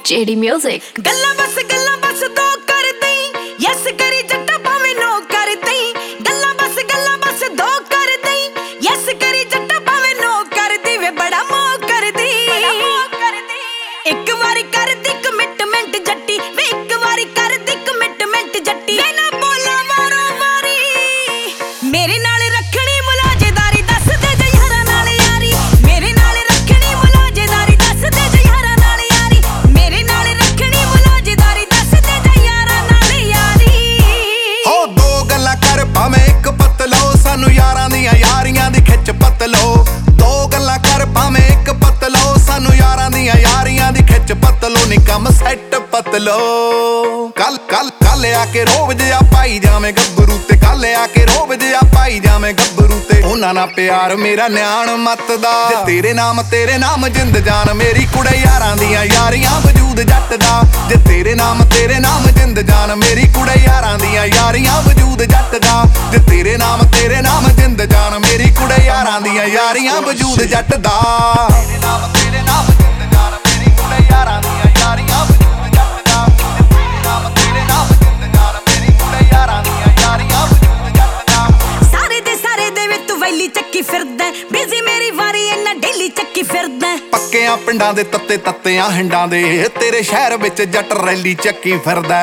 JD Music। गल्ला बस दो कर दई, यस करी जट्टा भावे नो कर दई। गल्ला बस दो कर दई, यस करी जट्टा भावे नो कर दी। वे बड़ा मोह कर दी, एक वारी कर दी कमिटमेंट जट्टी। वे एक वारी कर दी कमिटमेंट जट्टी। मैं ना बोला वारो वारी, मेरे नाल रखनी मुलाजेदारी। दस दे जे यारा नाल यारी, मेरे नाल रखनी मुलाजेदारी। दस दे जे यारा नाल यारी, मेरे नाल रखनी मुलाजेदारी। दस दे जे यारा नाल यारी। हो दो गल्लां कर भावें एक पतलो, सानू यारां दियां यारियां दी खिच पतलो। दो गल्लां कर भावें एक पतलो, सानू यारां दियां यारियां दी खिच पतलो। नी कम सैट पतलो। कल आके रोब जिया पाई जावें गब्बरू ते। कल आके रोब जिया पाई जावें गब्बरू ते। उन्हां नाल प्यार मेरा न्याण मतदा, जे तेरे नाम जिंद जान मेरी कुड़े। यारां दियां यारियां वजूद जट दा, जे तेरे नाम जिंद जान मेरी कुड़े। यारां दियां यारियां वजूद जट दा, जे तेरे नाम जिंद जान मेरी कुड़े। यारां दियां यारियां वजूद जट दा। तेरे नाम जिंद जान मेरी कुड़े। यारां दियां यारियां वजूद जट दा, जे तेरे नाम जिंद जान मेरी कुड़े। यारां दियां यारियां वजूद जट दा। सारे दे वे तू वैली चक्की फिरदा, बिजी मेरी वारी इन्ना डेली चक्की फिरदा। ਪੱਕਿਆਂ ਪਿੰਡਾਂ ਦੇ ਤੱਤਿਆਂ ਹਿੰਡਾਂ ਦੇ, ਤੇਰੇ ਸ਼ਹਿਰ ਵਿੱਚ ਜੱਟ ਰੈਲੀ ਚੱਕੀ ਫਿਰਦਾ।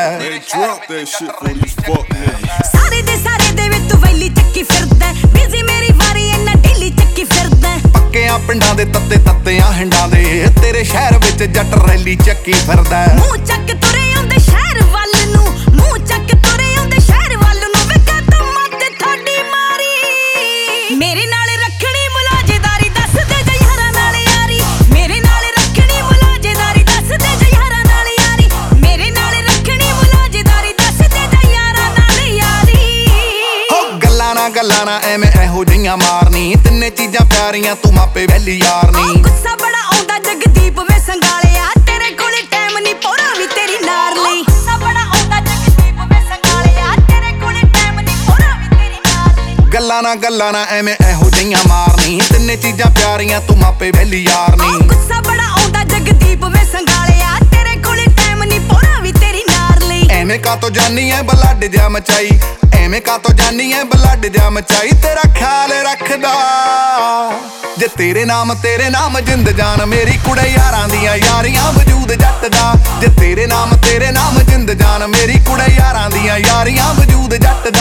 ਸਾਰੇ ਦੇ ਵੇ ਤੂੰ ਵੈਲੀ ਚੱਕੀ ਫਿਰਦਾ, ਬਿਜ਼ੀ ਮੇਰੀ ਵਾਰੀ ਇੰਨਾ ਡੇਲੀ ਚੱਕੀ ਫਿਰਦਾ। ਪੱਕਿਆਂ ਪਿੰਡਾਂ ਦੇ ਤੱਤਿਆਂ ਹਿੰਡਾਂ ਦੇ, ਤੇਰੇ ਸ਼ਹਿਰ ਵਿੱਚ ਜੱਟ ਰੈਲੀ ਚੱਕੀ ਫਿਰਦਾ। ਮੂੰਹ ਚੱਕ ਤੁਰੇ ਆਉਂਦੇ ਸ਼ਹਿਰ ਵੱਲ ਨੂੰ, ਮੂੰਹ ਚੱਕ ਤੁਰੇ ਆਉਂਦੇ ਸ਼ਹਿਰ ਵੱਲ ਨੂੰ। ਵੇ ਕਦਮ ਤੇ ਤੁਹਾਡੀ ਮਾਰੀ, ਮੇਰੇ ਨਾਲ ਰੱਖਣੀ ਮੁਲਾਜੇਦਾਰੀ। ਦੱਸ ਦੇ ਜੇ ਯਾਰਾਂ ਨਾਲ ਯਾਰੀ, ਮੇਰੇ ਨਾਲ ਰੱਖਣੀ ਮੁਲਾਜੇਦਾਰੀ। ਦੱਸ ਦੇ ਜੇ ਯਾਰਾਂ ਨਾਲ ਯਾਰੀ, ਮੇਰੇ ਨਾਲ ਰੱਖਣੀ ਮੁਲਾਜੇਦਾਰੀ। ਦੱਸ ਦੇ ਜੇ ਯਾਰਾਂ ਨਾਲ ਯਾਰੀ। ਹੋ ਗੱਲਾਂ ਨਾ ਐਵੇਂ ਇਹੋ ਜਿਹੀਆਂ ਮਾਰਨੀ, ਤਿੰਨੇ ਚੀਜ਼ਾਂ ਪਿਆਰੀਆਂ ਤੂੰ ਮਾਪੇ ਵੈਲੀ ਯਾਰਨੀ। ਗੁੱਸਾ ਬੜਾ ਆਉਂਦਾ ਜਗਦੀਪ ਵੇ ਸੰਗਾਲਿਆ, ਤੇਰੇ ਕੋਲੇ ਟਾਈਮ ਨਹੀਂ ਪੋਰਾ ਵੀ ਤੇਰੀ ਨਾਰ ਲਈ। ਗੁੱਸਾ ਬੜਾ ਆਉਂਦਾ ਜਗਦੀਪ ਵੇ ਸੰਗਾਲਿਆ, ਤੇਰੇ ਕੋਲੇ ਟਾਈਮ ਨਹੀਂ ਪੋਰਾ ਵੀ ਤੇਰੀ ਨਾਰ ਲਈ। ਗੱਲਾਂ ਨਾ ਐਵੇਂ ਇਹੋ ਜਿਹੀਆਂ ਮਾਰਨੀ, ਤਿੰਨੇ ਚੀਜ਼ਾਂ ਪਿਆਰੀਆਂ ਤੂੰ ਮਾਪੇ ਵੈਲੀ ਯਾਰਨੀ। ਗੁੱਸਾ ਬੜਾ ਆਉਂਦਾ ਜਗਦੀਪ ਵੇ ਸੰਗਾਲਿਆ, ਤੇਰੇ ਕੋਲੇ ਟਾਈਮ ਨਹੀਂ ਪੋਰਾ ਵੀ ਤੇਰੀ ਨਾਰ ਲਈ। ਐਵੇਂ ਕਾਤੋਂ ਜਾਨੀ ਐ ਬਲੱਡ ਜਾ ਮਚਾਈ, ਐਵੇਂ ਕਾਤੋਂ ਜਾਨੀ ਐ ਬਲੱਡ ਜਾ ਮਚਾਈ। ਤੇਰਾ ਖਿਆਲ ਰੱਖਦਾ, ਜੇ ਤੇਰੇ ਨਾਮ ਜਿੰਦ ਜਾਨ ਮੇਰੀ ਕੁੜੇ। ਯਾਰਾਂ ਦੀਆਂ ਯਾਰੀਆਂ ਵਜੂਦ ਜੱਟ ਦਾ, ਜੇ ਤੇਰੇ ਨਾਮ ਜਿੰਦ ਜਾਨ ਮੇਰੀ ਕੁੜੇ। ਯਾਰਾਂ ਦੀਆਂ ਯਾਰੀਆਂ ਵਜੂਦ ਜੱਟ